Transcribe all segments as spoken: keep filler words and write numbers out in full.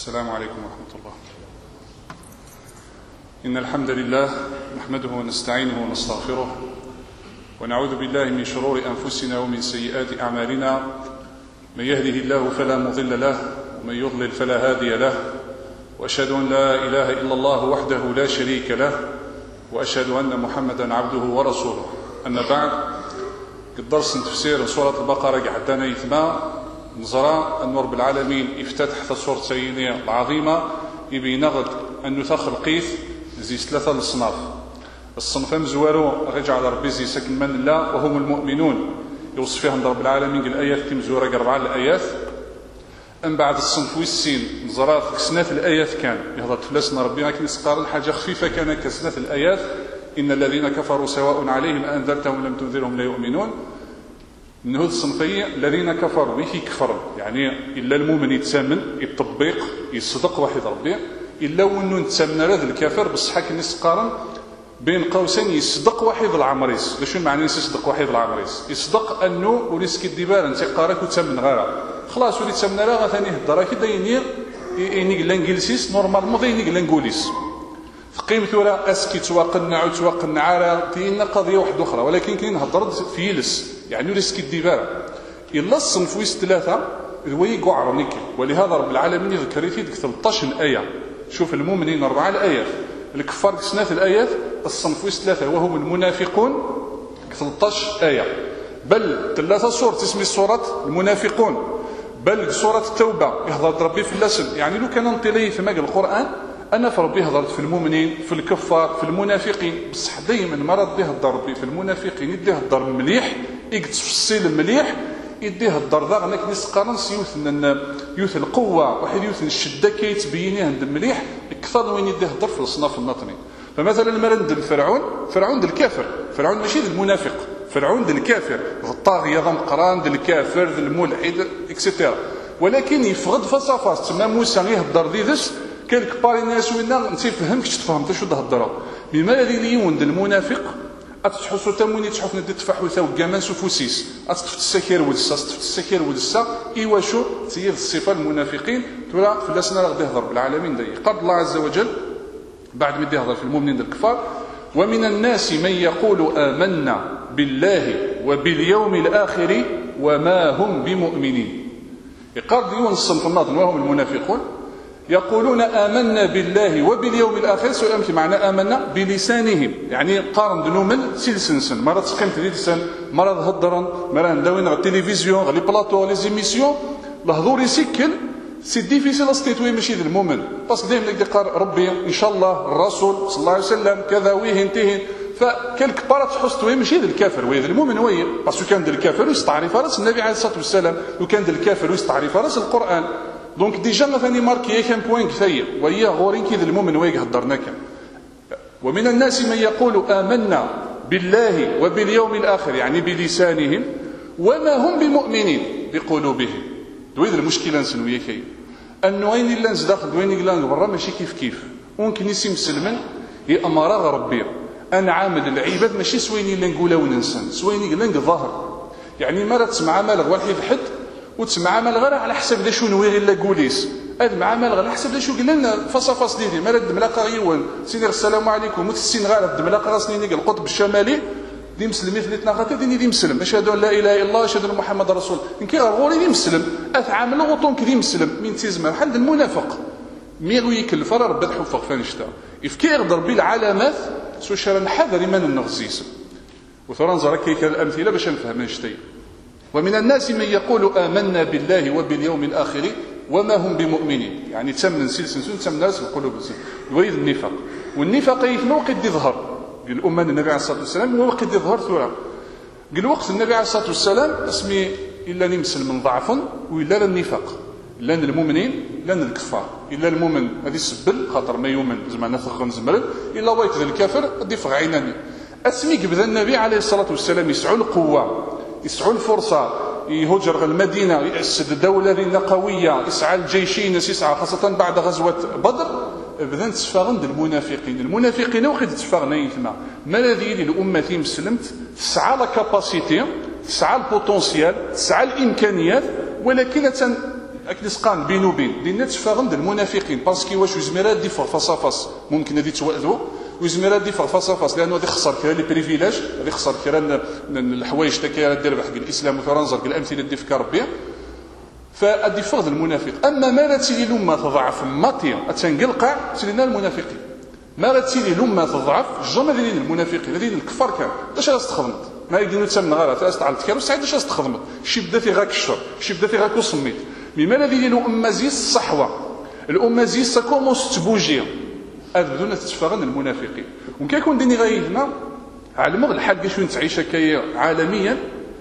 السلام عليكم ورحمة الله. إن الحمد لله نحمده ونستعينه ونستغفره ونعوذ بالله من شرور أنفسنا ومن سيئات أعمالنا. من يهده الله فلا مضل له ومن يضلل فلا هادي له، وأشهد أن لا إله إلا الله وحده لا شريك له، وأشهد أن محمدا عبده ورسوله. أما بعد، قد درس تفسير سورة البقرة قعدنا يثما نزرى أن رب العالمين افتتح السورة السينية العظيمة يبين غد أن نثخ القيث زي ثلاثة الصناف. الصنف مزوارو رجع على ربي زي سكن من الله وهم المؤمنون، يوصف فيهم رب العالمين قال الآيات كم زورة أربعة الآيات. أم بعد الصنف والسين نزرى كسنات الآيات كان يهضر تفلسنا ربنا كي نسقارن حاجة خفيفة كان كسنات الآيات. إن الذين كفروا سواء عليهم أنذرتهم لم تنذرهم لا يؤمنون. من هذا الصنفية الذين كفروا ويكي كفر يعني إلا المؤمن يتسامن يطبق يصدق واحد ربي، إلا وأنه نتسامن هذا الكافر بصح كي نسقارن بين قوسين يصدق واحد العمريس. شنو معنى يصدق واحد العمريس؟ يصدق أنه وليس كديبار انت قارك وتسامن غيره خلاص ولي تسامن راه ثاني هضره كي دايني يعني قال انجلسيس نورمالمون دايني قال انجوليس قيمت ولا اسكي توقنع وتوقنع راه دينا قضيه واحده اخرى، ولكن كاين هضره في يلس يعني وليس كديبار الا الصنف ويس ثلاثه وي قعرنيك. ولهذا رب العالمين يذكر في ثلاثة عشر ايه. شوف المؤمنين اربعه الايات، الكفار سنات الايات، الصنف ويس ثلاثه وهم المنافقون ثلاثة عشر ايه. بل ثلاثه سور تسمي سوره المنافقون، بل سوره التوبه يهضر ربي في اللسن. يعني لو كان نطيلي في مجال القران انا في ربي هضرت في المؤمنين في الكفار في المنافقين، بصح دائما ما رد يهضر ربي في المنافقين يديه الضر مليح يتفصيل مليح يديه الضر ذا انك نسقارن سيوث يوث القوه واحد يوث الشده كيتبينيه عند مليح اكثر وين يديه الضر في الصناف النطني. فمثلا مرند فرعون فرعون ديال الكافر، فرعون ماشي ديال المنافق، فرعون ديال الكافر الطاغيه ذا مقران ديال الكافر ديال الملحد اكسيتيرا. ولكن يفقد فصافاس تما موسى يهضر ديدس كلك باري الناس وينا انت فهمتش تفهمت شو تهضروا. بما الذي ليون المنافق اتحسوا تموني تحفنا دي تفحوثا وكمان سفوسيس اتفت السكير ودسا اتفت السكير ودسا ايوا شو تي الصفه المنافقين ترى فلاسنا غادي يهضر بالعالمين داي. قال الله عز وجل بعد ما يهضر في المؤمنين الكفار: ومن الناس من يقول آمنا بالله وباليوم الآخر وما هم بمؤمنين. قال ديون الصنف الناظم وهم المنافقون يقولون آمنا بالله وباليوم الآخر، سؤال في معنى آمنا بلسانهم يعني قارن دنومن سلسنسن مرة تقيمت دي لسان مرة هضرن مرة نداوين على التلفزيون غالي بلاطو لي زيميسيون الهضور يسكن سي ديفيسيل استيتوي ماشي ذا المؤمن باسكو دائما يقول قال ربي ان شاء الله الرسول صلى الله عليه وسلم كذا ويهن تهن فكلك بارات حستوي ماشي ذا الكافر وي ذا المؤمن وي باسكو كان ذا الكافر يستعرف راس النبي عليه الصلاه والسلام وكان ذا الكافر يستعرف راس القران. دونك ديجا مثلا ماركي كان بوين كثير وهي غورين كي ذا المؤمن وي هضرنا كان. ومن الناس من يقول آمنا بالله وباليوم الآخر يعني بلسانهم وما هم بمؤمنين بقلوبهم. دويد المشكله نسنويه كاين انه وين الا نز داخل وين الا برا ماشي كيف كيف ممكن يسي مسلمن يا اماره ربي انا عامل العباد ماشي سويني الا نقولها وننسى سويني الا نظهر. يعني ما تسمع مال واحد حد وتسمع مال غير على حسب دا شنو غير الا قوليس هذا مع مال على حسب دا شو قلنا لنا فصفص ديدي مال الدملاقه غيون سيدي السلام عليكم وتسين غير الدملاقه غاسنيني القطب الشمالي دي مسلمين في الاثنين ديني دي مسلم اشهد ان لا اله الا الله اشهد ان محمد رسول ان كي غوري دي مسلم اتعامل غطون كدي مسلم من تيزما بحال المنافق ميغو يكلف راه ربي تحفق فانشتا يفكي يقدر بالعلامات سو شرا حذر من النغزيس وثران زركي كالامثله باش نفهم نشتي. ومن الناس من يقول آمنا بالله وباليوم الآخر وما هم بمؤمنين يعني تسمن سلسل تسمن ناس القلوب يريد النفاق والنفاق في وقت يظهر الأمة النبي عليه الصلاة والسلام هو وقت يظهر ثورة قال وقت النبي عليه الصلاة والسلام اسمي إلا نمسل من ضعف وإلا النفاق لأن المؤمنين لأن الكفار إلا المؤمن هذه السبل خاطر ما يؤمن زعما نثغن زمرد إلا ويت الكافر هذه فغ عيناني اسمي قبل النبي عليه الصلاة والسلام يسعوا القوة يسعوا الفرصة يهجر المدينة يأسد الدولة ذي قوية يسعى الجيشين يسعى خاصة بعد غزوة بدر بدأ تسفاغن المنافقين المنافقين وقت تسفاغن يثما ما الذي للأمة مسلمت تسعى لا كاباسيتي تسعى البوتنسيال تسعى الإمكانيات ولكن اكنسقان بين وبين دينا تفاهم ديال المنافقين باسكو واش زميرات دي فاس فاس ممكن هذه توأذوا وزميرات دي فاس فاس لانه غادي يخسر كرا لي بريفيلاج غادي يخسر كرا الحوايج تا كي دير بحق الاسلام وترنزر الامثله دي فكر ربي فادي فغد المنافق. اما ما لا تيلي لما تضعف ماتيا تنقلقع تلينا المنافقين ما لا تيلي لما تضعف جمع ديال المنافقين هذين الكفار كان اش استخدمت ما يديروا حتى من غير تاس تعلت كانوا سعيد اش استخدمت شي بداتي غاك الشر شي بداتي غاك وصميت مي ما الذي ديالو اما زيس الصحوه الامه زيس سا كومونس تبوجي هذا بدون تتفاغن المنافقين وكيكون ديني غايدنا على مغ الحال شويه تعيش هكايا عالميا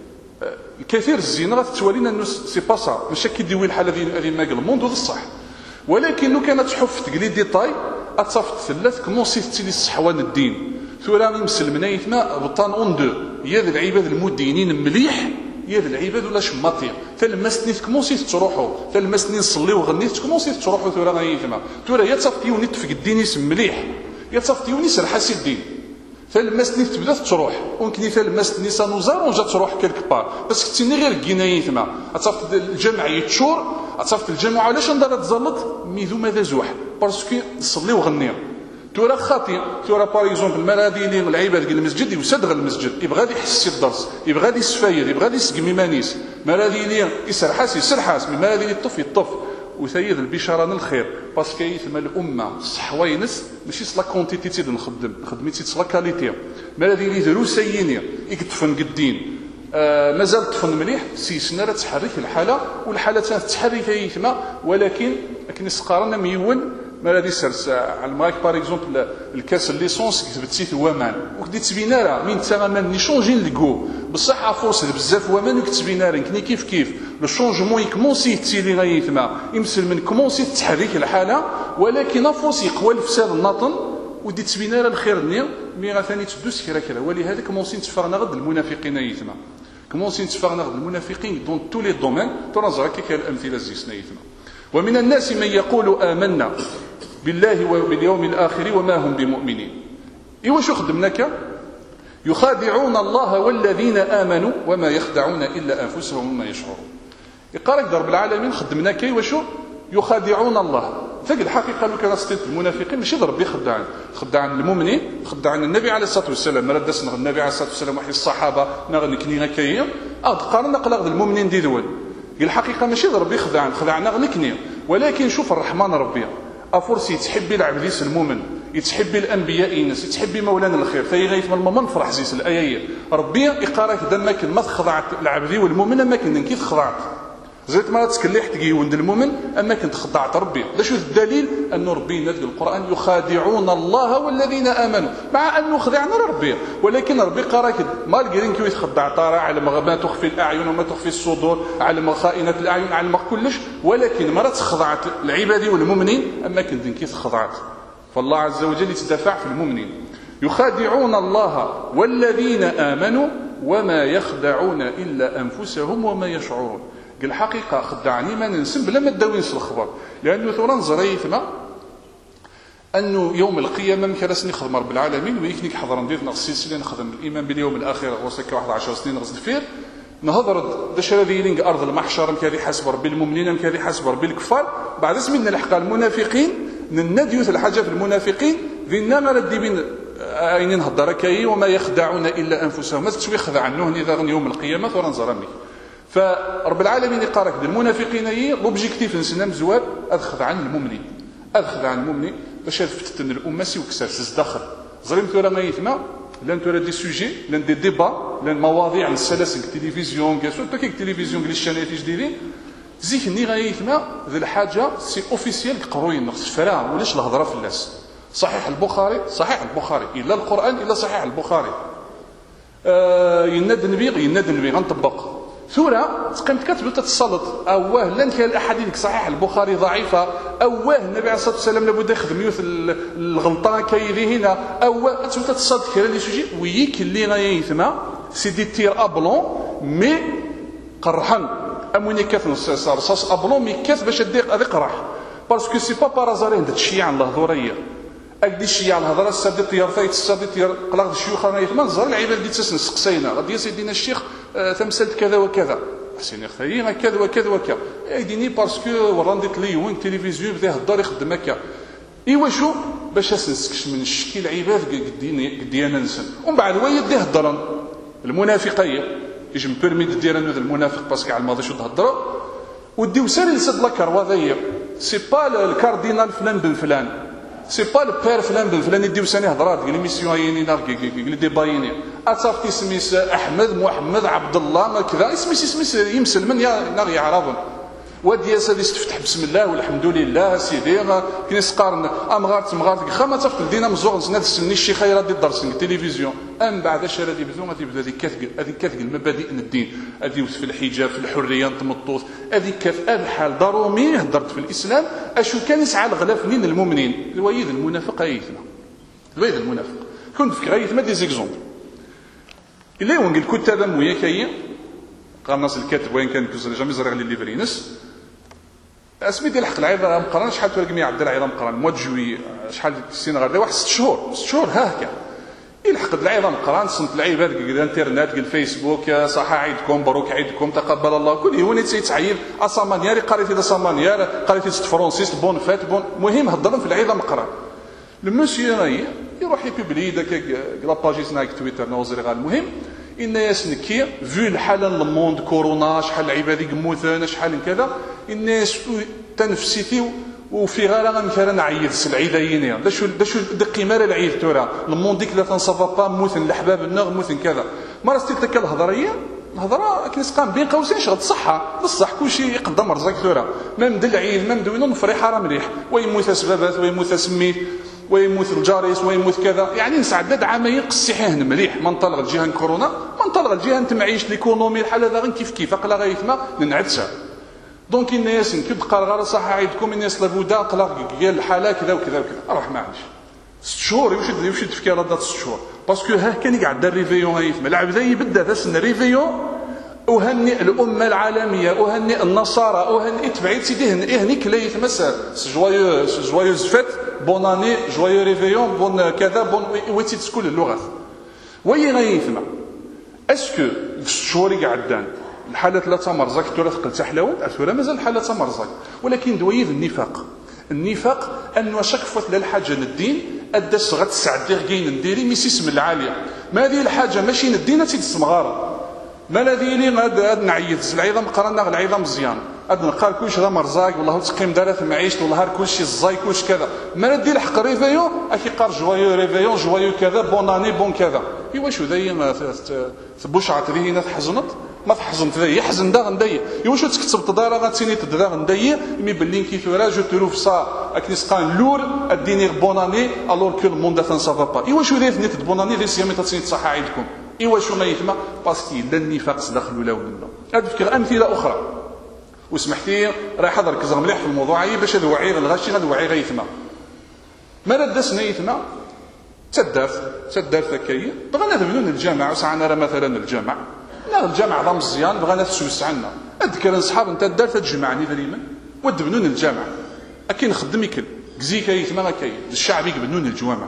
الكثير الزينه غتولينا انه سي با سا ماشي كيديوي الحاله هذه ما قال الموند الصح ولكن لو كانت تحف تقلي ديتاي اتصفت ثلاث كومونسي تيلي الصحوان الدين ثوراني مسلمنا يثما بطان اون دو يا ذا العباد المدينين مليح يا ذا العباد ولا شماطيا تلمسني كومونسي تروحوا تلمسني نصلي وغنيت كومونسي تروحوا ثورا يثما ثورا يا تصفيوني تفك الدين اسم مليح يا تصفيوني سرحاسي الدين تلمسني تبدا تروح ممكن تلمسني سانوزار وجات تروح كلك بار بس كنتي غير كيناي ثما اتصفت الجمع يتشور اتصفت الجمع علاش ندار تزلط ميذو ماذا زوح باسكو نصلي وغني تورا خاطي تورا باغ اكزومبل المراديني العباد ديال المسجد يوسد غير المسجد يبغى غادي يحس الدرس يبغى غادي يسفاير يبغى غادي يسقمي مانيس مراديني يسرحاس يسرحاس من مراديني يطف يطف وسيد البشاره الخير باسكو يثما الامه صحوينس ماشي صلا كونتيتي تي نخدم خدمتي صلا كاليتي مراديني دروسيني يكتفن قدين آه مازال طفن مليح سي سنه تحرك الحاله والحاله تتحرك يثما ولكن لكن سقارنا ميون ما غادي سرس على الماك باغ اكزومبل الكاس الليسونس كتبتي ثوامان وكدي تبينا راه من تماما ني شونجي لكو بصح افورس بزاف وامان وكتبينا راه كني كيف كيف لو شونجمون يكمونسي تيلي غايثما يمثل من كومونسي تحرك الحاله ولكن افورس يقوى الفساد الناطن ودي تبينا راه الخير نيا مي راه ثاني تدوس كرا كرا ولهذا كومونسي نتفرنا غد المنافقين يثما كومونسي نتفرنا غد المنافقين دون تو لي دومين ترى كي كاين الامثله زيسنا يثما. ومن الناس من يقول آمنا بالله وباليوم الآخر وما هم بمؤمنين. إيوا شو خدمناك؟ يخادعون الله والذين آمنوا وما يخدعون إلا أنفسهم وما يشعرون. يقارك رب العالمين خدمناك إيوا شو؟ يخادعون الله. ثق الحقيقة لو كان ستيت المنافقين ماشي ضرب يخدعن، خدعن المؤمنين، خدعن النبي عليه الصلاة والسلام، مرة دسنا النبي عليه الصلاة والسلام وحي الصحابة نغني كنينا كايا، آه قارنا قلق المؤمنين دي دول. الحقيقة ماشي ضرب يخدعن، خدعنا غنكني، ولكن شوف الرحمن ربي. افورسي يتحبي العبد يسلم المؤمن يتحبي الانبياء ينس يتحبي مولانا الخير في غايه من المؤمن فرح زيس الايه ربي يقراك دمك ما خضعت العبد والمؤمن اما كنت كيف خضعت زيت ما تكليح تجي وند المؤمن اما كنت خضعت ربي ده شو الدليل انه ربي نزل القران يخادعون الله والذين امنوا مع انه خدعنا ربي ولكن ربي قراك ما لقيرين كيف يتخدع طارع على ما تخفي الاعين وما تخفي الصدور على خائنات الاعين على كلش ولكن ما تخضعت العباد والمؤمنين اما كنت كيف خضعت فالله عز وجل يتدافع في المؤمنين يخادعون الله والذين امنوا وما يخدعون الا انفسهم وما يشعرون. قال الحقيقة خدعني ما ننسم بلا ما تداوينش الخبر لأنه ثورا نزري ثما أنه يوم القيامة مكرسني خدم رب العالمين ويكنيك حضر ندير نغسل سلسلة نخدم الإيمان باليوم الآخر وسكة واحد عشر سنين غزل فير نهضر داش هذه أرض المحشر مكاري حسب ربي المؤمنين مكاري حسب ربي الكفار بعد اسمنا الحقا المنافقين ننديوث الحاجة في المنافقين ذينا ما ردي بين أين نهضر كاي وما يخدعون إلا أنفسهم ما تسوي خدع عنه إذا يوم القيامة ثورا نزرمي فرب العالمين يقارك المنافقين هي لوبجيكتيف نسنا مزوار اخذ عن المؤمنين اخذ عن المؤمنين باش تفتن الامه سي وكسر تزدخل زريم ثورا ما يثما لان ثورا دي سوجي لان دي ديبا لان مواضيع السلاسل التلفزيون كاسو باكيك التلفزيون كلي الشانات جديدين زيكني غايثما ذي الحاجه سي اوفيسيال قروين نقص فرا ولاش الهضره في الناس صحيح البخاري صحيح البخاري الا القران الا صحيح البخاري آه يناد النبي يناد النبي غنطبق ثورة تقيم كتب تتسلط اواه لان كان الاحاديث صحيح البخاري ضعيفه اواه النبي عليه الصلاه والسلام لابد يخدم يوث الغلطه كايدي هنا اواه تتسلط كرا لي سوجي ويك اللي غايثما سي دي تير ابلون مي قرحن اموني كات نص رصاص ابلون مي كات باش ديق هذيك قرح باسكو سي با بارازاري عند الشيعة الهضوريه اكدي الشيعة الهضره السادي طيار فايت السادي طيار قلاق الشيوخ غايثما نزر العباد اللي تسنسقسينا غادي يا سيدنا الشيخ تمثلت كذا وكذا حسين خينا كذا وكذا وكذا يديني باسكو وراندي تليون التلفزيون بدا يهضر يخدم هكا. ايوا شو باش نسكش من الشكي العباد قدي انا نسن ومن بعد هو يدي يهضرن المنافقيه يجي مبيرمي دير انا المنافق باسكو على الماضي شو تهضروا وديو سالي لسد لا كرواديه سي با الكاردينال فلان بن فلان سي با البير فلان بن فلان يديو ساني هضرات قال ميسيون يني قال دي بايني اتصافتي سميس احمد محمد عبد الله ما كذا اسمي سميس يمسل من يا ناغي عربن ودي سادي تفتح بسم الله والحمد لله سيدي كي نسقارن امغارت مغارت خما تفت دينا مزوغ نسنا تسني الشي خير دي درس التلفزيون ام بعد اش غادي يبدو غادي يبدا هذيك كتق هذيك كتق المبادئ الدين هذه في الحجاب في الحريه نتمطوط هذيك كيف الحال ضروري هضرت في الاسلام اشو كان يسعى الغلاف من المؤمنين الويد المنافق ايثنا الويد المنافق كنت في غايه ما دي زيكزومبل الا ونقول الكتاب مويا كاين قال الناس الكاتب وين كان كوز جامي زرع لي ليفرينس اسمي ديال الحق العظام قران شحال ترقمي عبد العظام قران موا جوي شحال السنه غير واحد ست شهور ست شهور ها هكا يلحق العظام قران صنت العباد قال الانترنت قال الفيسبوك صح عيدكم مبروك عيدكم تقبل الله كل يوم تيتعيب اصامانياري قريت هذا صامانيار قريت ست فرونسيس بون فات بون مهم هضرنا في العظام قران المسيو راهي يروح يبيبلي داك لاباجي سنايك تويتر نوزري غير المهم إن يسنكي في الحالة الموند كورونا شحال العباد يموتون شحال كذا الناس تنفسيتي وفي غالا مثلا نعيد العيدين دا شو دا شو دقي مال العيد تورا الموند ديك لا تنصفا با موثن الحباب النغ موثن كذا ما راستيك ديك الهضريه الهضره كنسقام بين قوسين شغل صحه بصح كلشي يقدم رزق تورا ما مد العيد ما مدوينو فريحه راه مليح ويموت اسبابات ويموت سميت ويموت الجاريس ويموت كذا يعني نسعدد عامين قصيحه مليح من طلق الجهه كورونا من طلق الجهه انت معيش ليكونومي الحال هذا غير كيف كيف اقلا غيثما ننعدسها دونك الناس نكد قال غير صح عيدكم الناس لابودا قلا قال الحاله كذا وكذا وكذا روح معليش ست شهور يوشد يوشد تفكير هذا ست شهور باسكو ها كان يقعد الريفيون هيثما العبد يبدا ذا سن الريفيون أهنئ الأمة العالمية أهنئ النصارى أهنئ تبعيد سيدي هنيك ليث مسا جوايو جوايوز فيت بون اني جوايو ريفيون بون كذا بون ويتي تسكول اللغات وي غيثما اسكو الشهور قعدان الحاله ثلاثه مرزق تورا ثقل تحلاوت اثورا مازال الحاله ثلاثه مرزق ولكن دويذ النفاق النفاق انه شك فوت للحاجه للدين ادس غد سعدي غين نديري ميسي اسم العاليه ما هذه الحاجه ماشي ندينا تيد الصمغار ما الذي لي غاد نعيد العظام قرانا العظام مزيان غاد نقال كلشي هذا مرزاق والله تقيم دارت معيشت والله كلشي الزاي كلشي كذا ما ندير الحق ريفيون اكي قال جوايو ريفيون جوايو كذا بون اني بون كذا ايوا شو ذي تبوش عطري هنا تحزنت ما تحزنت ذي يحزن دا غندي ايوا شو تكتب تدار غاتيني تدا غندي مي بلين كيف راه جو تروف سا اكني سقان لور اديني بون اني الور كو الموند فان سافا با ايوا شو ذي ثنيت بون اني ذي سيامي تاتيني تصحى عيدكم ايوا شو ما يتما باسكي لا النفاق داخل ولا ولا هاد فكره امثله اخرى وسمحتي راه حضر كزغ مليح في الموضوع اي باش هذا وعي الغاشي هذا وعي غيثما ما ردسنا يثما تدارت تدارت هكايا بغينا نبنون الجامع وسعنا راه مثلا الجامع لا الجامع ضم مزيان بغينا تسوس عنا اذكر صحاب انت دارت تجمعني دائما ودبنون الجامع اكي نخدم يكل كزيكا يثما هكايا الشعب يبنون الجوامع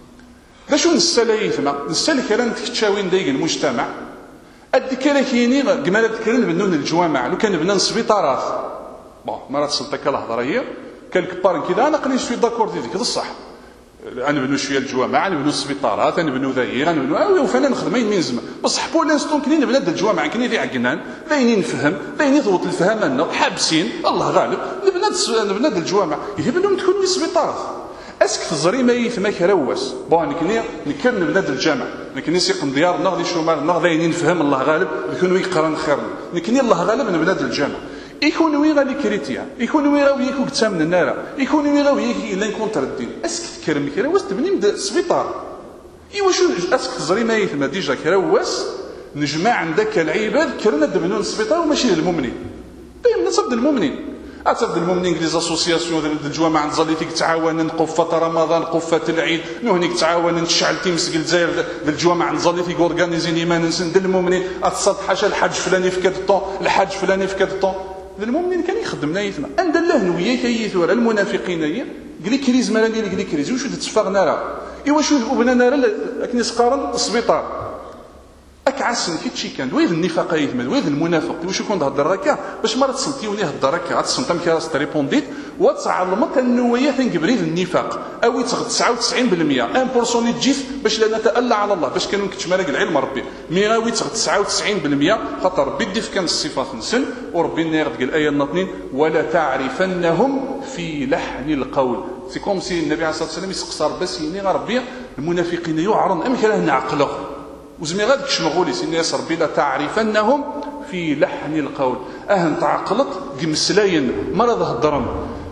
باش نسال يثما نسال كلام تكتشاوين دايق المجتمع الذكر كاينين كما ذكرنا بنون الجوامع لو كان بنان سبيطارات بون ما راه تصلت هكا الهضره هي كان كبار كذا انا قليل شويه داكور ديك بصح انا بنو شويه الجوامع انا بنو السبيطارات انا بنو ذاير انا بنو اوي وفانا نخدمين من زمان بصح بو لانستون كاينين بنات الجوامع كاينين في عقنان باينين نفهم باينين ثبوت الفهم انه حابسين الله غالب البنات البنات الجوامع يبنوا تكونوا سبيطارات اسك تزري ما يثما كراواس بون نكني نكرن بنات الجامع نكني سيقن ديار نغ لي شومال نغ باينين نفهم الله غالب يكونوا يقرن خيرنا نكني الله غالب من بنات الجامع يكون وي غالي كريتيا يكون وي غاوي يكون تامن النار يكون وي غاوي الا نكونتر الدين اسك تكرم كراواس تبني من سبيطار ايوا شو اسك تزري ما يثما ديجا كراواس نجمع عندك العباد كرنا دبنون السبيطار وماشي للمؤمنين دايما نصد المؤمنين أتبد المؤمنين لي زاسوسياسيون ديال الجوامع نزليتك تعاون نقفة رمضان قفة العيد نهنيك تعاون نشعل تيمسك الجزائر الجوامع نزليتك اورغانيزين ايمان نسند المؤمنين اتصد حاجه الحاج فلاني في كذا الطون الحاج فلاني في كذا الطون المؤمنين كان يخدم نايثنا عند الله نويه كيثور المنافقين هي قلي كريز مالا ديال قلي كريز واش تتفاغنا راه ايوا شو بنانا راه كني سقارن السبيطار اكعسن كيتشي كان ويذ النفاق يثمد ويذ المنافق واش يكون تهضر راكا باش ما تصلتيوني هضر راكا غتصنت كي راس تريبونديت وتعلمت النوايا تنقبري النفاق او تغ تسعة وتسعين بالمئة واحد بالمئة تجيف باش لا نتألى على الله باش كانوا كتشمارك العلم ربي مي غاوي تغ تسعة وتسعين بالمئة خاطر ربي ديف كان الصفات نسن وربي نيغد قال الايه النطنين ولا تعرفنهم في لحن القول سي كوم سي النبي عليه الصلاه والسلام يسقسر بس يني ربي المنافقين يعرض ام كان نعقله وزمي غادي كشمغولي سي الناس ربي لا تعرفنهم في لحن القول اه تعقلت قمسلاين مرض هضرم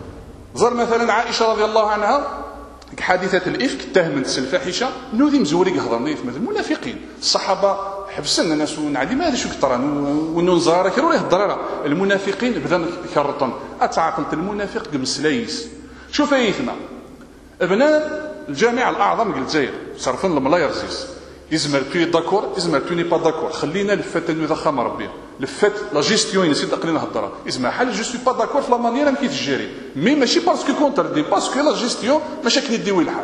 زر مثلا عائشه رضي الله عنها حادثه الافك اتهمت الفاحشه نوذي مزوري هضر مثل المنافقين الصحابه حبسنا ناس ونعدي ما هذا شو كثران ونون زراره كيروا يهضر المنافقين بدا كرطن اتعاقلت المنافق قمسلايس شوف ايثنا ابناء الجامع الاعظم قال الجزائر صرفن الملايرزيس يزمر بي داكور يزمر بي ني با داكور خلينا لفات المضخم ربي لفات لا جيستيون نسيت اقلنا هضره اسمع حال جو سوي با داكور في لا مانيير كي تجري مي ماشي باسكو كونتر دي باسكو لا جيستيون ماشي كني ديوي الحال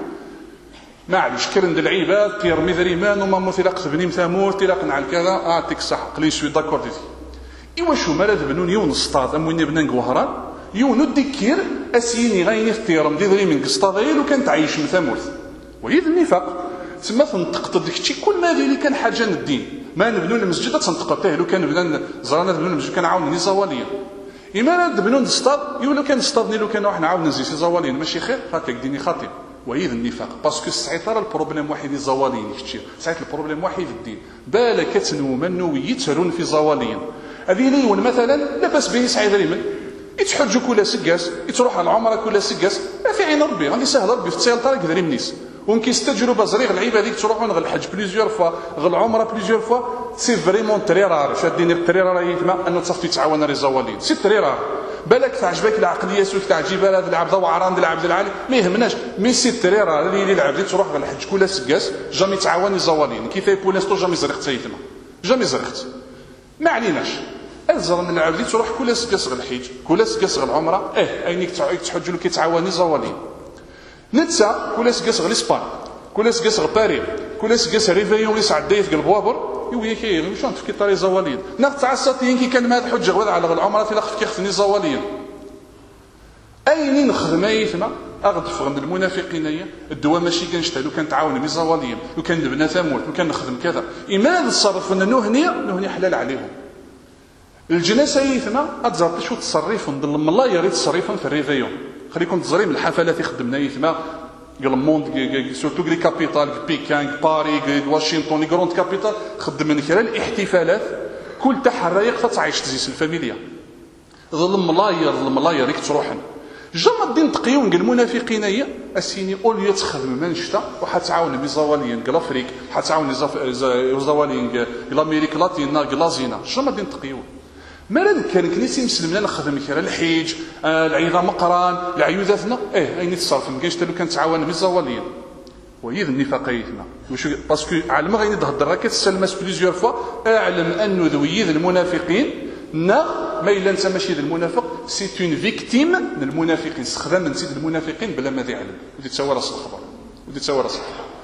معليش كرند العباد تير مذريمان وما مثلق بني مثامور تلاق على كذا اعطيك صح قلي سوي داكور ديتي ايوا شو مراد بنون يون السطاد اموني بنان قهران يون ديكير اسيني غايني في تيرم ديري من قسطاضيل وكان تعيش مثامور وهي النفاق تما تنتقط داك الشيء كل ما اللي كان حاجه الدين ما نبنوا المسجد تنتقطه لو كان بنا زرانا نبنوا المسجد كان عاونني زواليا اما نبنوا نصطاد يقولوا كان نصطادني لو كان واحد عاون نزيد زواليا ماشي خير خاطر ديني خاطئ وهي النفاق باسكو ساعات راه البروبليم واحد زواليين كثير ساعات البروبليم واحد في الدين بالك كتنو منو يترون في زواليين هذه ليون مثلا لا باس به سعيد ريمن يتحجوا كل سكاس يتروح على العمره كل سكاس ما في عين ربي غادي سهل ربي في تسيل طريق ذري منيس ومكي تجربه زريغ العيبه هذيك تروحون غير الحج بليزيور فوا غير العمره بليزيور فوا سي فريمون تري رار شادين التري رار يتما انه تصفتي تعاون ري زوالين سي تري رار بالك تعجبك العقليه سوك تعجب هذا العبد وعران العبد العالي ما يهمناش مي سي تري رار اللي العبد تروح غير الحج كل سكاس جامي تعاون زوالين كيف يبونستو جامي زرقت يتما جامي زرقت ما عليناش الزر من العبد تروح كل سكاس غير الحج كل سكاس غير العمره اه اينيك تحج له كيتعاوني زوالين نتسا كل سكاس غير اسبان كل سكاس غير باري كل سكاس ريفيون يسعد دايف قلب وابر يوي كي واش نفكي طاري زوالين نقطع الساطين كي كان ما هذا حجه غير على العمره في الاخر كيخفني زوالين اين نخدم ايثما اغدف عند المنافقين الدواء ماشي كنشتها لو كان تعاون مي زوالين لو كان نبنى ثمود لو كان نخدم كذا اما نتصرف ان نهنيه نهنيه حلال عليهم الجناسه ايثما اتزرت شو تصرف ضل الله يريد تصريفا في الريفيون خليكم تزريم الحفلات يخدمنا ايثما قال الموند سورتو لي كابيتال بيكان باري واشنطن لي غروند كابيتال خدم من خلال الاحتفالات كل تحريق تعيش تزيس الفاميليا ظلم ملاير ظلم ملاير ريك تروحن جمع الدين تقيون قال المنافقين هي اسيني اول يتخدم من شتا وحتعاون بزوالين قال افريك حتعاون زوالين قال امريكا لاتينا قال لازينا جمع الدين تقيون مراد كان كنيسي مسلمنا نخدم كرا الحيج آه العيضه مقران العيوذاتنا ايه اين تصرف ما كاينش حتى لو كان تعاون بالزوالين وهي النفاقيتنا واش باسكو علم غادي تهضر راك تسلمس بليزيور فوا اعلم انه ذويذ المنافقين نا ما الا انت ماشي ذا المنافق سي اون فيكتيم من المنافقين استخدام من سيد المنافقين بلا ما يعلم ودي تسوى راس الخبر ودي تسوى راس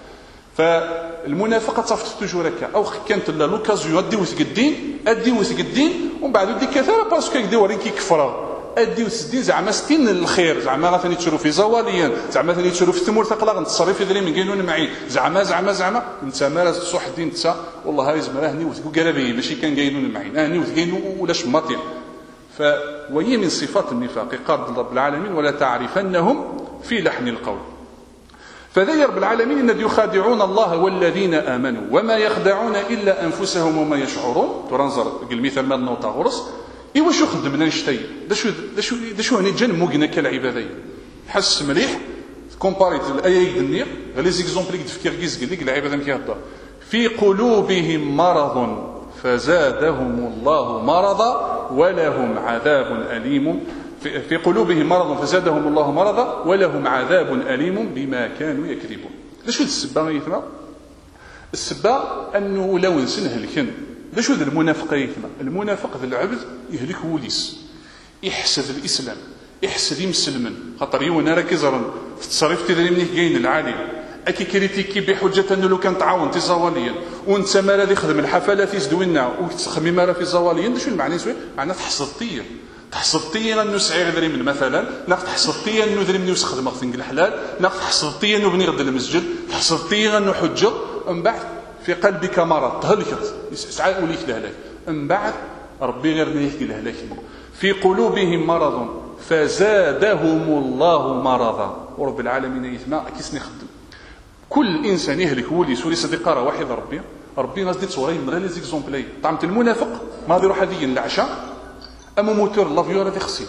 فالمنافقه تصفت توجور هكا او كانت لا لوكازيون ادي وثق الدين ادي وثق الدين ومن بعد ديك كثره باسكو يدي ورين كيكفروا ادي وسدين زعما ستين الخير زعما ثاني تشرو في زواليا زعما ثاني تشرو في الثمور ثقلا غنتصرف يدري من كاينون معين زعما زعما زعما انت مالا صح الدين انت والله هاي زعما راني وثقوا قرابي ماشي كان كاينون معين راني وثقين ولا شماطين فوهي من صفات النفاق قال رب العالمين ولا تعرفنهم في لحن القول فذي رب العالمين ان يخادعون الله والذين امنوا وما يخدعون الا انفسهم وما يشعرون ترنظر المثال مال نوطا غرس ايوا شو خدمنا نشتي دا شو دا شو دا شو هني جن موقنا كالعبادين حس مليح كومباريت الايه الدنيا غير لي زيكزومبل اللي في كيرغيز قال لك العباده كيهضر في قلوبهم مرض فزادهم الله مرضا ولهم عذاب اليم في قلوبهم مرض فزادهم الله مرضا ولهم عذاب أليم بما كانوا يكذبون. ليش هذا السبب يثما؟ السبب أنه لو نسن هلكن. ليش هذا المنافق يثما؟ المنافق ذا العبد يهلك وليس. يحسد الإسلام، يحسد يمسلمن. خاطر يونا راه كيزرن في التصريف تدري منيه كاين العالي. اكي كريتيكي بحجه انه لو كان تعاون تزواليا وانت ما راه يخدم الحفلات يزدوينا وتخمي ما راه في زواليا شنو المعنى سوي معنى تحصلتي تحصلتي انه سعير ذري من مثلا ناخذ تحصلتي انه ذري من يخدم خصني الحلال ناخذ تحصلتي انه بني غد المسجد تحصلتي انه حجه من بعد في قلبك مرض تهلكت سعاء وليك لهلاك من بعد ربي غير نيك لهلاك في قلوبهم مرض فزادهم الله مرضا ورب العالمين يثنى كيسني خدم كل انسان يهلك هو اللي سوري صديقه راه واحد ربي ربي غادي تصوري من غير لي زيكزومبلي طعمه المنافق ما غادي يروح هذه العشاء اما موتور لافيون غادي خصين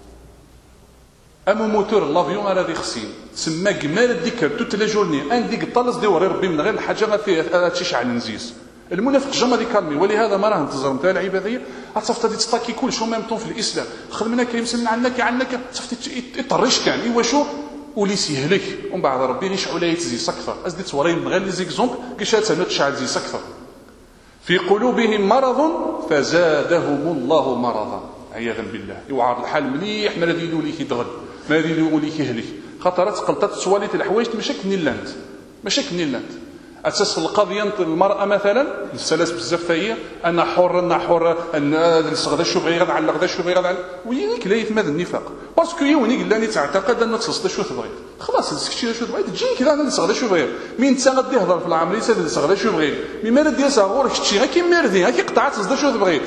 اما موتور لافيون غادي خصين تسمى كمال ديك توت لا جورني ان ديك طلص دي وري ربي من غير الحاجه غادي هادشي شعل نزيز المنافق جا ما ديكالمي ولهذا ما راه انتظر نتاع العباديه غتصفط تستاكي كل شو ميم طون في الاسلام خدمنا كريم سمع عنك عنك صفت يطرش كان ايوا شو ولي سيهلك ومن بعد ربي يشعل يتزيس اكثر ازدي تصوري من غير لي زيكزومبل كيش هاد تشعل زيس اكثر في قلوبهم مرض فزادهم الله مرضا عياذا بالله يوعر الحال مليح ما غادي يولي كيدغل ما غادي يولي كيهلك خاطر تقلطات سواليت الحوايج مشاكل لاند مشاكل لاند اساس القضيه المراه مثلا السلاس بزاف هي انا حر انا حر انا نستغدا شو بغي غنعلق ذا شو بغي غنعلق وينك لا يتماد النفاق باسكو يوني قال لي تعتقد ان تصل شو تبغي خلاص داكشي شو تبغي تجي كذا انا نستغدا شو بغي مين انت غادي يهضر في العمليه ساد نستغدا شو بغي مي ما دير صغور كشتي غير كيما ردي غير كيقطع تصل شو تبغيت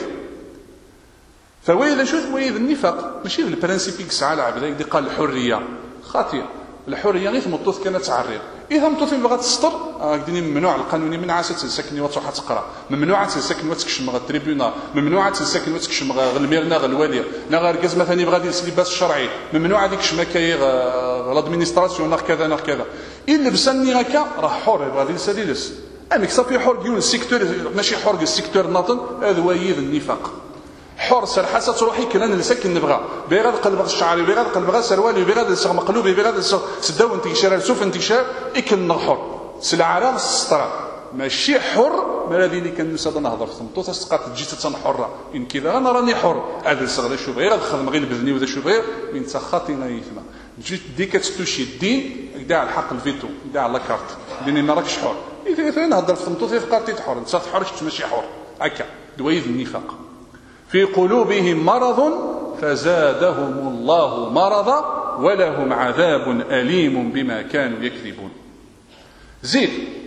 فويل شو ويل النفاق ماشي البرانسيب يسعى العبد اللي قال الحريه خاطئه الحريه غير مطوث كانت تعريض اذا مطوث بغات تسطر قدني ممنوع القانوني منع تسكني وتروح تقرا ممنوع تسكن وتكشم غا التريبيونال ممنوع تسكن وتكشم غا الميرنا غا الوالي نا غا ركز مثلا يبغى يدير اللباس الشرعي ممنوع هذيك الشمكايه غا لادمينستراسيون ناخ كذا ناخ كذا الا بسني هكا راه حر يبغى يسال يلبس امك صافي حر ديال السيكتور ماشي حر ديال السيكتور ناطن هذا هو النفاق حر سر حاسه تروحي كلان نسكن نبغى بغا القلب الشعري بغا القلب غا سروالي بغا السر مقلوبي بغا سداو انتشار سوف انتشار اكن حر سلعه راه السطر ماشي حر ما الذي اللي كان نساد نهضر في طنطوط تسقط تجي تتن حره ان كذا انا راني حر هذا الصغير شو بغي غنخدم غير البذني وذا شو بغي من تخاطينا يثما جيت دي كتستوشي الدين كاع الحق الفيتو كاع لا كارت ديني ما راكش حر اذا نهضر في طنطوط في قارتي حر انت حر ماشي حر هكا دويذ النفاق في قلوبهم مرض فزادهم الله مرضا ولهم عذاب أليم بما كانوا يكذبون زيد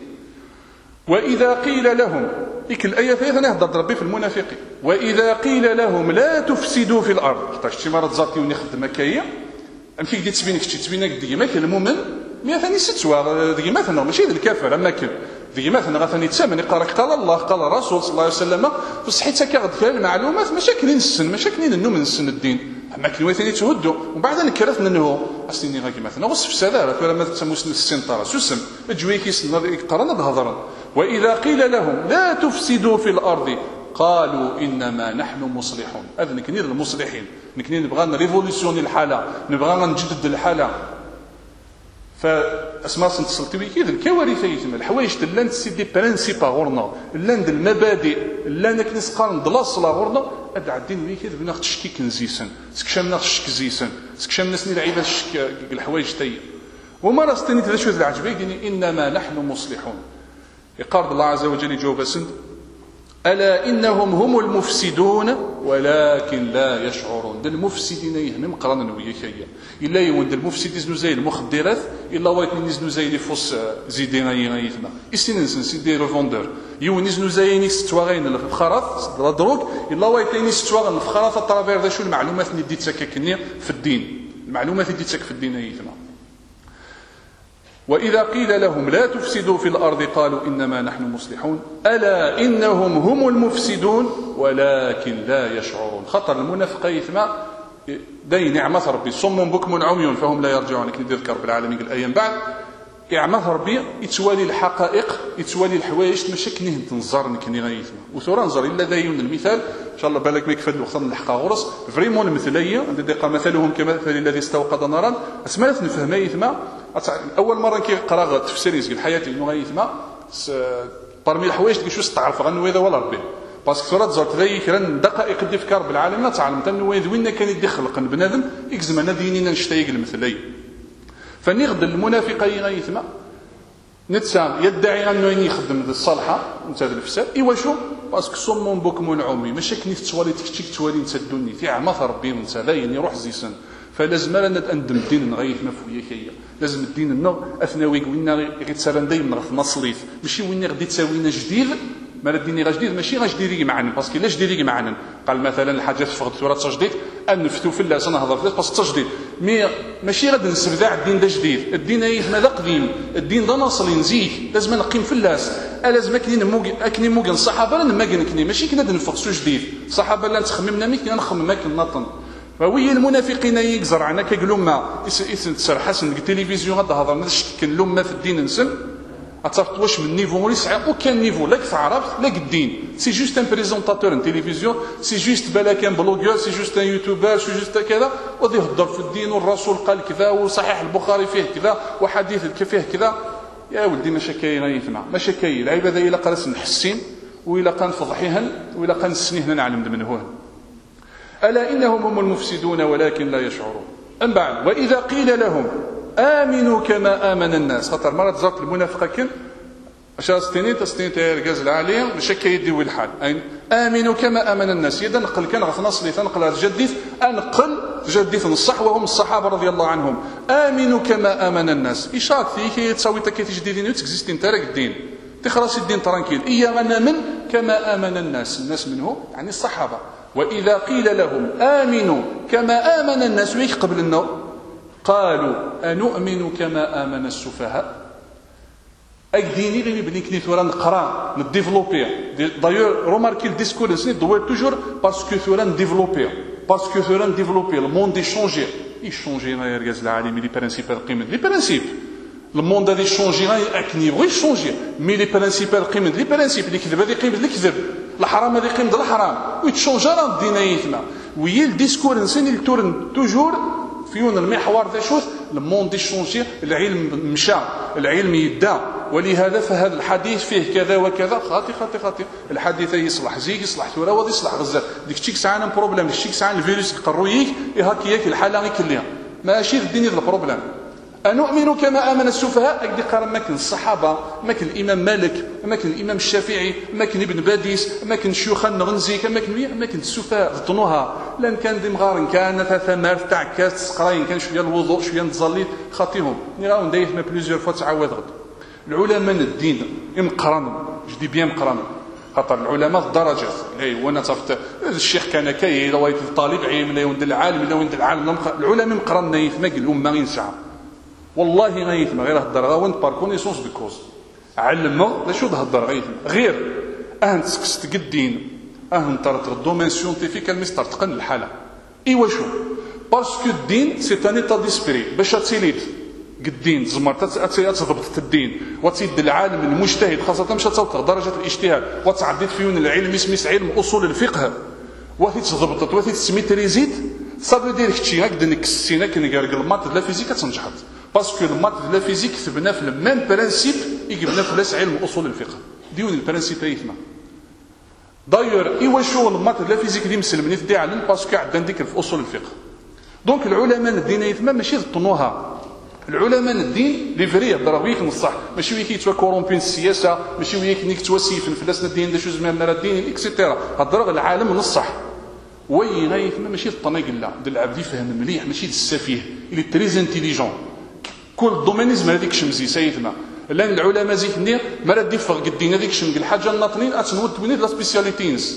وإذا قيل لهم إك الآية ثلاثة نهضر ربي في المنافقين وإذا قيل لهم لا تفسدوا في الأرض حتى شتي مرات زارتي ونخدم هكايا أمكي دي تسبينك شتي تسبينك ديما كان المؤمن مي ثاني ستوا ديما ثنا ماشي الكافر أما كان ديما ثنا غثاني تسامن يقرأ قال الله قال الرسول صلى الله عليه وسلم بصحيت هكا غد كان المعلومات مشاكلين السن مشاكلين النوم السن الدين اما كلمه ثاني تهدوا ومن بعد نكرت منه اصلي غير مثلا غص في سداره ولا ما تسموش السنطره سوسم جوي كيسن قرانا بهضره واذا قيل لهم لا تفسدوا في الارض قالوا انما نحن مصلحون هذا نكنير المصلحين نكنير نبغى نريفوليسيوني الحاله نبغى نجدد الحاله فاسماء سنتسلطي كيف الكوارث يتم الحوايج لاند سي دي برينسيبا غورنا لاند المبادئ لاند كنس قارن دلاص لا غورنا اد عدين وي كيف بناخذ تشكيك نزيسن سكشام ناخذ شك زيسن سكشام ناس ني لعيبه الشك الحوايج تاي وما راستني ذا شو العجبي ديني انما نحن مصلحون يقارب الله عز وجل يجاوب سند الا انهم هم المفسدون ولكن لا يشعرون د المفسدين يهم قرانا ويا كيا الا يوند المفسدين زنو زي المخدرات الا وايتني زنو زي لي فوس زيدين يغيثنا استنس سيدي ريفوندور يوني زنو زي ني ستواغين الخراف لا دروك الا وايتني ستواغ الخراف الطرافير ذا شو المعلومات اللي ديت تككني في الدين المعلومات اللي ديت تك في الدين يثنا وإذا قيل لهم لا تفسدوا في الأرض قالوا إنما نحن مصلحون ألا إنهم هم المفسدون ولكن لا يشعرون خطر المنافق يثما داي نعمة ربي صم بكم عمي فهم لا يرجعون كي يذكر بالعالمين الأيام بعد نعمة ربي يتوالي الحقائق يتوالي الحوايج مشاكل نهن تنظر نكني غيثما وثورا نظر إلا دايون المثال إن شاء الله بالك ما يكفد الوقت نلحقها غرس فريمون المثلية عند دقة مثلهم كمثل الذي استوقد نارا اسمالت نفهم يثما اول مره كيقرا تفسير يسقل حياتي انه غيثما برمي الحوايج اللي شو تعرف غنوي هذا ولا ربي باسكو صورات زرت ذي كرا دقائق الافكار بالعالم لا تعلم تنو وين كان يدي خلق بنادم يكزم انا دينينا نشتايق المثلي فنغد المنافقين غيثما نتا يدعي انه يخدم الصالحه انت هذا الفساد ايوا شو باسكو صم بكم عمي ماشي كني تتوالي تكتيك توالي انت الدنيا في عمث ربي انت لا يروح زيسن فلازم لنا اندم الدين نغيث ما فويا كيا لازم الدين النو اثناوي قلنا غيتسالن دايما في نصليف ماشي وين غادي تساوينا جديد ما الدين غا جديد ماشي غا جديد معنا باسكو لا جديد معنا قال مثلا الحاجات فقدت ولا تجديد انفتو في الله سنهضر في باسكو تجديد مي ماشي غادي نسبدع الدين ده جديد الدين ماذا قديم الدين ده ناصلي نزيك لازم نقيم في اللاس لازم كني موج اكني موج الصحابه لا ما كني ماشي كنا نفقسو جديد الصحابه لا تخممنا مي كنا نخمم ما كنطن فوي المنافقين يجزر عنا كيقولوا ما يسر حسن التلفزيون هذا هضر ما كان لهم ما في الدين نسن عرفت واش من نيفو ولا سعى اوكان نيفو لا عرفت لا الدين سي جوست ان بريزونطاتور ان تلفزيون سي جوست بالا كان بلوغور سي جوست ان يوتيوبر سي جوست كذا وغادي يهضر في الدين والرسول قال كذا وصحيح البخاري فيه كذا وحديث فيه كذا يا ولدي ماشي كاين غيثمع ماشي كاين العباده الا قرس نحسين وإلا كان فضحيهن وإلا كان سنيهن نعلم منهن ألا إنهم هم المفسدون ولكن لا يشعرون أم بعد وإذا قيل لهم آمنوا كما آمن الناس خاطر مرات زرت المنافقين أشار ستينين تستين تيرجاز العالية بشكل يدي الحال آمنوا كما آمن الناس يدا نقل كان غف نصلي تنقل الجديث أنقل جديث الصح وهم الصحابة رضي الله عنهم آمنوا كما آمن الناس إشاك فيه تساوي تكيت جديدين وتكزيستين تارك الدين تخلص الدين ترانكيل إيا نامن كما آمن الناس الناس منه يعني الصحابة وإذا قيل لهم آمنوا كما آمن الناس ويك قبل النوم قالوا أنؤمن كما آمن السفهاء أكديني غير بني كني ثورا نقرا نديفلوبي دايور روماركي الديسكور نسني دوير توجور باسكو ثورا نديفلوبي باسكو ثورا نديفلوبي لو موند يشونجي يشونجي غير غاز العالمي لي برانسيب القيمه لي برانسيب لو موند غادي يشونجي غير اكني بغي يشونجي مي لي برانسيب القيمه لي برانسيب اللي كذب هذه قيمه الكذب الحرام هذه قيمه الحرام ويتشونجا راه الدين يتما ويا الديسكور نسني التورن توجور فيون المحور ذا شوف الموند يشونجي العلم مشى العلم يدا ولهذا فهذا الحديث فيه كذا وكذا خاطي خاطي خاطي الحديث يصلح زيك يصلح ثورة وغادي يصلح غزال ديك تشيك ساعه بروبليم ديك تشيك ساعه الفيروس يقرويك يهكيك الحاله غير كليها ماشي الدين ذا البروبليم أنؤمن كما آمن السفهاء أكدي قرن ماكن الصحابة ماكن الإمام مالك ماكن الإمام الشافعي ماكن ابن باديس ماكن شيوخ النغنزي ماكن ماكن السفهاء ظنوها لان كان دي مغارن كان ثمار تاع كاس قراين كان شويه الوضوء شويه نتزليت خاطيهم نراو ندايت ما بليزيور فوا تعاود غد العلماء الدين مقرن جدي بيان مقرن خاطر العلماء الدرجات اي وانا صفت الشيخ كان كاي لو طالب علم لا يوند العالم لا يوند العالم العلماء مقرن يفما الامه غير نسعى والله غيثما غير هضر غا وانت بار كونيسونس دو كوز علمنا لا شو تهضر غيثما غير اه تسكست الدين اه نطرت الدومين سيونتيفيك المستر تقن الحاله ايوا شو باسكو الدين سي ان ايتا ديسبري باش تسيليت الدين زمرت تضبط الدين وتسد العالم المجتهد خاصه مش توصل درجه الاجتهاد وتعديت فيون العلم اسمي علم اصول الفقه وثي تضبطت وثي تسميتريزيت صافي دير كشي هكذا نكسينا كنقرق المات لا فيزيك تنجحت باسكو المات لا فيزيك ثبنا في الميم برانسيب يجبنا في لاس علم اصول الفقه ديون البرانسيب يثما داير ايوا شو المات لا فيزيك دي مسلمني تدي علم باسكو عندنا ذكر في اصول الفقه دونك العلماء الدين يثما ماشي ضطنوها العلماء الدين لي فري يهضر وياك نصح ماشي وياك يتوا كورومبين السياسه ماشي وياك نيك توسيف في لاسنا الدين دا شو زمان مرا الدين اكسيتيرا هضر العالم نصح وي غايثما ماشي الطناق لا د العبد يفهم مليح ماشي السفيه اللي تريز انتيليجون كل دومينيزم هذيك شمزي سيدنا لان العلماء زيك نير ما ردي فرق الدين هذيك شمق الحاجه الناطنين اتنود توينيد لا سبيسياليتينز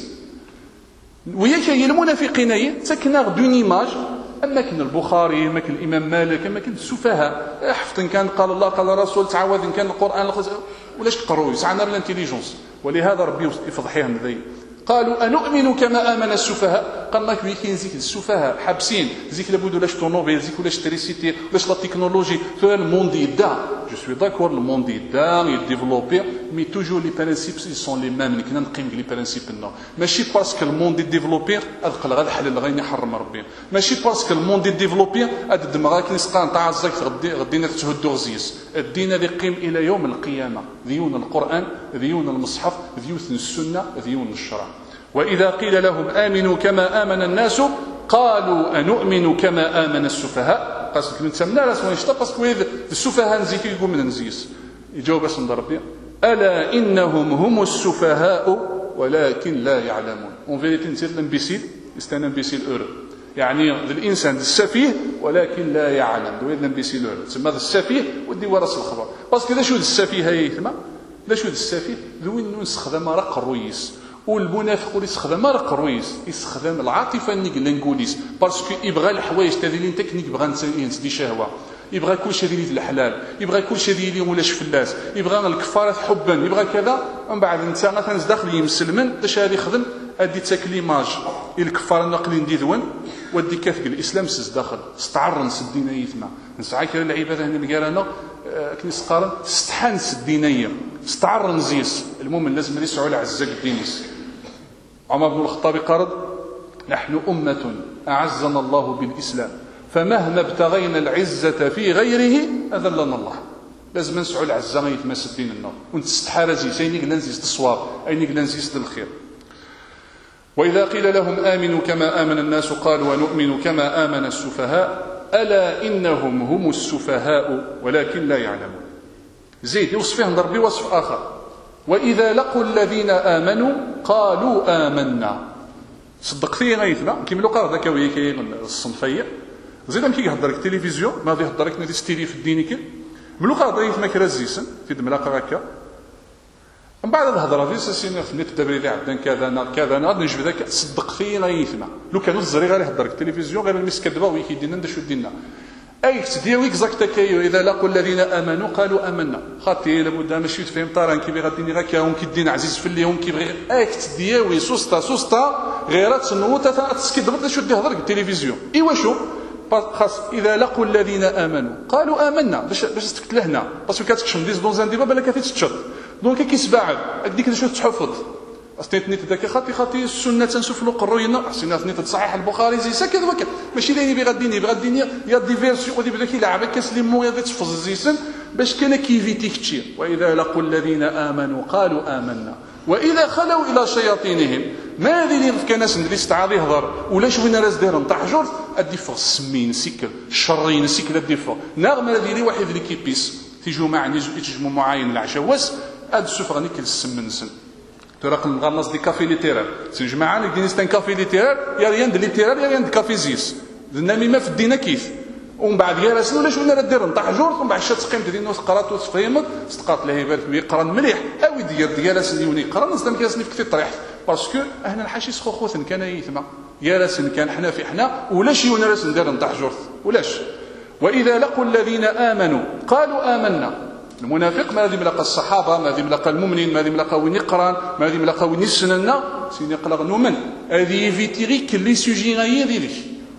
ويا كاين المنافقين تكنا دون ايماج اما كان البخاري اما كان الامام مالك اما كان السفهاء حفظ إن كان قال الله قال الرسول تعاود ان كان القران ولاش تقروا يسعنا بالانتيليجونس ولهذا ربي يفضحيهم ذي قالوا أنؤمن كما آمن السفهاء قال لك ويكين زيك السفهاء حابسين زيك لابد لاش طونوبيل زيك لاش تريسيتي لاش لا تكنولوجي في الموند يدا جو سوي داكور الموند يدا يديفلوبي مي توجور لي برانسيب سي سون لي ميم كنا نقيم لي برانسيب نو ماشي باسكو الموند يديفلوبي ادخل غير حلال غير يحرم ربي ماشي باسكو الموند يديفلوبي اد دماغ كي نسقان تاع الزك غدي غدينا تهدو غزيز الدين اللي يقيم الى يوم القيامه ديون القران ديون المصحف ديون السنه ديون الشرع وإذا قيل لهم آمنوا كما آمن الناس قالوا أنؤمن كما آمن السفهاء قصدك من تمنا لا سوى يشتا باسكو السفهاء نزيك يقول من نزيس يجاوب اسم ربي ألا إنهم هم السفهاء ولكن لا يعلمون. اون فيريتي نسيت الامبيسيل استان امبيسيل اور يعني الانسان السفيه ولكن لا يعلم دويد الامبيسيل اور تسمى السفيه ودي ورث الخبر باسكو لا شو السفيه هي ثما لا شو السفيه ذوين نستخدم رق الرويس والمنافق اللي يستخدم رق الرويس يستخدم العاطفه اللي نقوليس باسكو يبغى الحوايج تاذي تكنيك يبغى انسان دي شهوه يبغى كل شيء ديال الحلال يبغى كل شيء ديال ولاش فلاس يبغى الكفاره حبا يبغى كذا ومن بعد انت مثلا داخل يمسلمن باش غادي يخدم ادي تاكليماج الكفاره ناقلين ديدون ودي كافك الاسلام سز داخل استعرن سدينيه ثما نسعى كرا العباده هنا القرانا كنيس قارن استحان سدينيه استعرن زيس المؤمن لازم يسعوا العزاك الدينيس. عمر بن الخطاب قال نحن امه اعزنا الله بالاسلام فمهما ابتغينا العزة في غيره أذلنا الله. لازم نسعوا العزة غير ما سدين النار ونتستحار زيس أين نزيس الصواب أين نزيس الخير. وإذا قيل لهم آمنوا كما آمن الناس قالوا ونؤمن كما آمن السفهاء ألا إنهم هم السفهاء ولكن لا يعلمون. زيد يوصفهم ضربي وصف آخر وإذا لقوا الذين آمنوا قالوا آمنا. صدقتي غيثنا كيما لو قال ذاك ويكي الصنفيه زيد ملي كيهضر لك التلفزيون ما غادي يهضر لك نادي ستيري في الدين كي ملو قال ضيف ما كرازيسن في دملاقه هكا من بعد الهضره في سينا في النت دابا اللي عندنا كذا كذا غادي نجبد ذاك صدق فينا غيثنا لو كانوا الزري غير يهضر لك التلفزيون غير المس كذبه ويكي دينا ندير شو دينا اي تديو اكزاكت كايو اذا لقوا الذين امنوا قالوا امنا خاطي لابد ماشي تفهم طاران كيبغي غادي هكا ون كيدين عزيز في اليوم كيبغي اي تديو سوستا سوستا غير تنوت تسكد بدا شو يهضر لك التلفزيون ايوا شو خاص اذا لقوا الذين امنوا قالوا امنا باش باش تكت لهنا باسكو كتكشم ديز دون زان ديبا بالك كتشط دونك كيسبعد هذيك شو تحفظ استنيت نيت ذاك خاطي خاطي السنه تنشوف له قروينا سنه نيت صحيح البخاري زي سكت وكا ماشي لاني بغا ديني بغا ديني يا ديفيرسيون ودي بدا كيلعب كسليمو يا تفز زيسن باش كان كيفيتي كتشي واذا لقوا الذين امنوا قالوا امنا واذا خلوا الى شياطينهم ما ذي اللي كان ناس اللي استعاض يهضر ولا شوفين راس دايرهم طاح جور اديفو سمين سكر شرين سكر اديفو نغم هذه لي واحد اللي كيبيس تيجوا مع يتجمعوا معاين العشواس هاد السفره كي السم نسن تراق الغناص دي كافي ليتيرال سي جماعه اللي كاين ستان كافي ليتيرال يا ريان دي ليتيرال يا ريان دي كافي زيس النميمه في الدين كيف ومن بعد يا راسل ولا شويه راه دير نطاح جور ومن بعد شات تقيم ديال نص قرات وتفهمت استقات له يبان يقرا مليح او ديال ديال راسل يوني يقرا نص كيسني في كثير طريح باسكو اهنا الحشيش خوخوث كان يثما يا راسل كان حنا في حنا ولا شي ولا راسل ندير نطاح جور ولاش. واذا لقوا الذين امنوا قالوا امنا. المنافق ما ذي ملقى الصحابه ما ذي ملقى المؤمنين ما ذي ملقى وين يقرا ما ذي ملقى وين يسننا سين يقلق نومن هذه فيتيري كلي سوجي غير ذيك.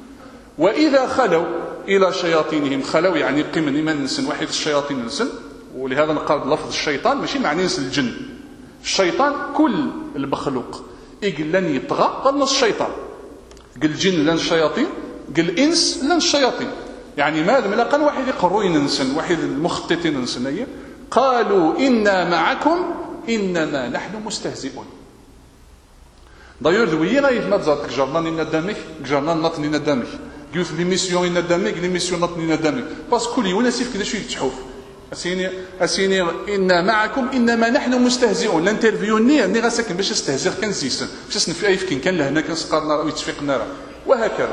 واذا خلوا الى شياطينهم خلوا يعني قيم ايمان نسن واحد الشياطين نسن ولهذا نقال لفظ الشيطان ماشي معنى نسن الجن الشيطان كل المخلوق يقول لن يطغى قال الشيطان قال الجن لن الشياطين قال الانس لن الشياطين يعني ما ملقا واحد يقروين نسن واحد المخططين نسن قالوا إنا معكم إنما نحن مستهزئون. دايور دوي غايف ما تزارتك جرنان يندمك جرنان نطني ندمك قلت لي ميسيون يندمك لي ميسيون نطني ندمك باس كل يوم سيف كذا شويه تحوف اسيني اسيني إنا معكم إنما نحن مستهزئون لانترفيوني ني غاسكن باش استهزئ كان زيسن باش نفي ايفكين كان لهنا كان سقارنا ويتفقنا وهكذا.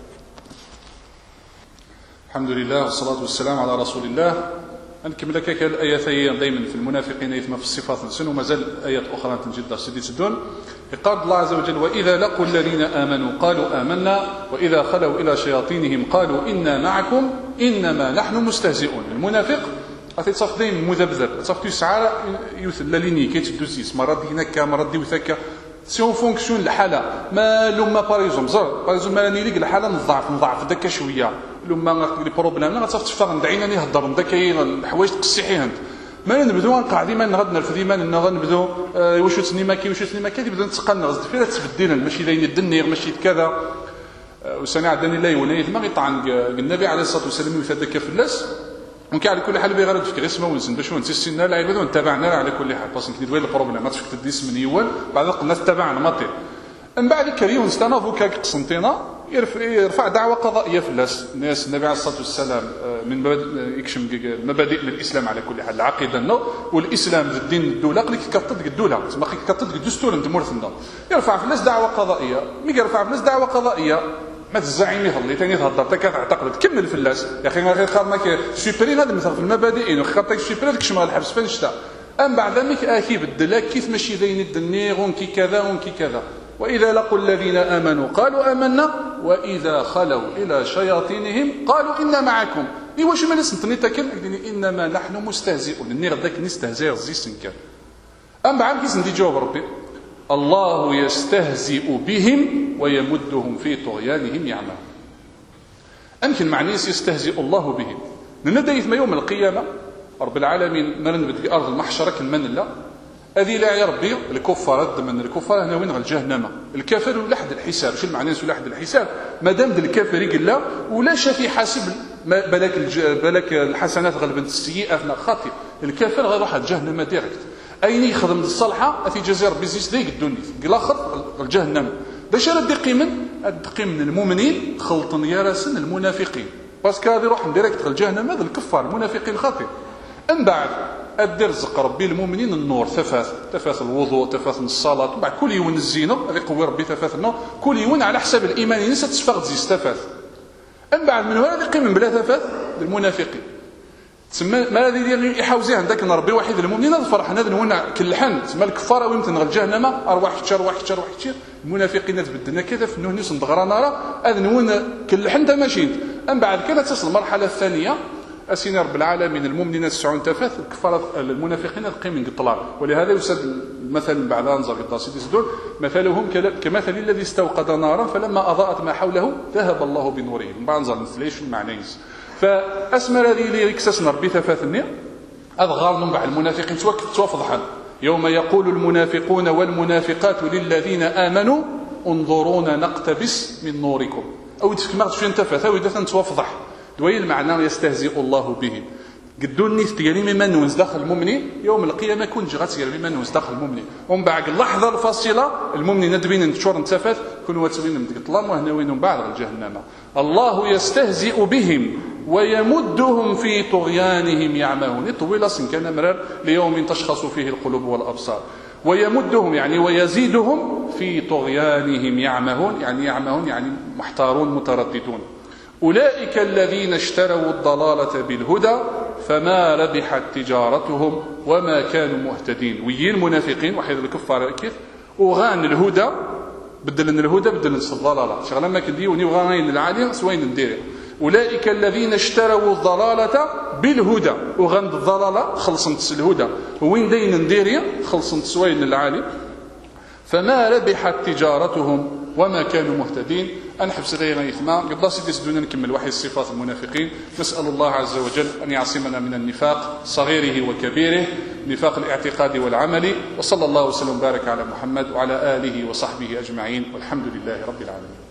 الحمد لله والصلاة والسلام على رسول الله. نكمل لك الآيتين دائما في المنافقين يثم في الصفات نسن ومازال آيات أخرى تنجد سيدي تدون. قال الله عز وجل وإذا لقوا الذين آمنوا قالوا آمنا وإذا خلوا إلى شياطينهم قالوا إنا معكم إنما نحن مستهزئون. المنافق أتصف دائما مذبذب أتصف تسعى يوثل ليني كي تدوسيس مرة دي هناك مرة دي وثاك سي اون فونكسيون الحالة ما لما باريزوم زر باريزوم ما راني ليك الحالة نضعف نضعف داك شوية لما لي بروبليم غتصف تفاق ندعينا نهضر داك الحوايج تقصيحي هند ما نبداو نقع ديما نغد نرفد ديما نبداو واش تسنيما كي واش تسنيما كي تبدا نتقن قصد فيها تبدل ماشي لاين الدنير ماشي كذا وسنع عندني لا يونيت ما يطعن النبي عليه الصلاه والسلام يفدك في الناس ممكن على كل حال بغير تفكر اسمه ونسن باش نسينا لا عباد ونتابعنا على كل حال باسكو كي دوي البروبليم ما تفكر تديس من يوال بعد قلنا تبعنا ماطي من بعد كريون استنا فوكا قسنتينا يرفع دعوة قضائية في الناس الناس النبي عليه الصلاة والسلام من يكشم مبادئ من الإسلام على كل حال العقيدة والإسلام الدين الدولة قال لك كتطق الدولة تسمى كتطق الدستور انت مورثنا يرفع في الناس دعوة قضائية مي يرفع في الناس دعوة قضائية ما تزعيم يهضلي ثاني تهضر تا كتعتقد كمل في الناس يا اخي غير خاطرك سوبرين هذا مثلا في المبادئ وخاطرك سوبرين كشم الحبس فين شتا ام بعد ذلك اكي بدلك كيف ماشي ذين الدنيغ كي كذا وكي كذا وإذا لقوا الذين آمنوا قالوا آمنا وإذا خلوا إلى شياطينهم قالوا إنا معكم إيوا شو ما نسنتني تاكل إنما نحن مستهزئون النير ذاك نستهزئ زيسن كان أم بعد كيس ندي جواب ربي الله يستهزئ بهم ويمدهم في طغيانهم يعمهون أمكن معنيس يستهزئ الله بهم لنديث ما يوم القيامة رب العالمين مرنبت في أرض المحشرة كالمن الله هذه لا يا ربي الكفار من الكفار هنا وين غير الجهنم الكافر لحد الحساب شو المعنى لحد الحساب ما دام الكافر يقول لا ولا شافي حاسب بالك بالك الحسنات غلبت السيئات خاطئ الكافر غير واحد جهنم ديريكت اين يخدم الصالحه في جزيره بيزيس ديك الدنيا الاخر الجهنم باش راه دقي من دقي من المؤمنين خلطن يا راسن المنافقين باسكو هذه روح ديريكت الجهنم هذا الكفار المنافقين الخاطئ من بعد الدير رزق ربي المؤمنين النور تفاث تفاث الوضوء تفاث الصلاه بعد كل يوم الزينه هذه قوي ربي تفاث النور كل يوم على حساب الايمان ينسى تشفق زي تفاث من بعد من هذا قيم بلا تفاث المنافقين تسمى ما الذي يحاوزي عندك ربي واحد المؤمنين الفرح هذا نونا كلحن تسمى الكفاره وين تنغ جهنم ارواح كثر واحد كثر واحد كثر المنافقين تبدلنا كذا في نهني صندغرا نارا هذا نونا كلحن تا ماشي من بعد كذا تصل المرحله الثانيه أسينا رب العالمين المؤمنين السعون تفاث الكفار المنافقين القيم من قطلان ولهذا يسد المثل بعد أنظر قداسي سدول مثلهم كمثل الذي استوقد نارا فلما أضاءت ما حوله ذهب الله بنورهم بعد أنظر مثليش المعنيز فأسمى الذي يكسسنا ربي تفاثني أضغار نبع المنافقين توفضحا يوم يقول المنافقون والمنافقات للذين آمنوا انظرونا نقتبس من نوركم أو تفكمات شو ينتفث أو إذا توفضح دوين المعنى يستهزئ الله به قدوني تقالي ممن نونز داخل المؤمنين يوم القيامة كون جغات تقالي ممن نونز داخل المؤمنين ومن بعد اللحظة الفاصلة المؤمنين ندبين نتشور نتفات كونوا واتسوين من الظلام وهنوين بعد الجهنم الله يستهزئ بهم ويمدهم في طغيانهم يعمهون طويلة سن كان مرار ليوم تشخص فيه القلوب والأبصار ويمدهم يعني ويزيدهم في طغيانهم يعمهون يعني يعمهون يعني محتارون مترددون أولئك الذين اشتروا الضلالة بالهدى فما ربحت تجارتهم وما كانوا مهتدين ويين المنافقين وحيد الكفار كيف وغان الهدى بدل ان الهدى بدل الضلالة شغله ما كنديوني وغاين العالي سوين ندير أولئك الذين اشتروا الضلالة بالهدى وغان الضلالة خلصنت الهدى وين دين ندير خلصنت سوين العالي فما ربحت تجارتهم وما كانوا مهتدين أنحبس غير إثماء قبل سيدي سدونا نكمل وحي الصفات المنافقين نسأل الله عز وجل أن يعصمنا من النفاق صغيره وكبيره نفاق الاعتقاد والعمل وصلى الله وسلم وبارك على محمد وعلى آله وصحبه أجمعين والحمد لله رب العالمين.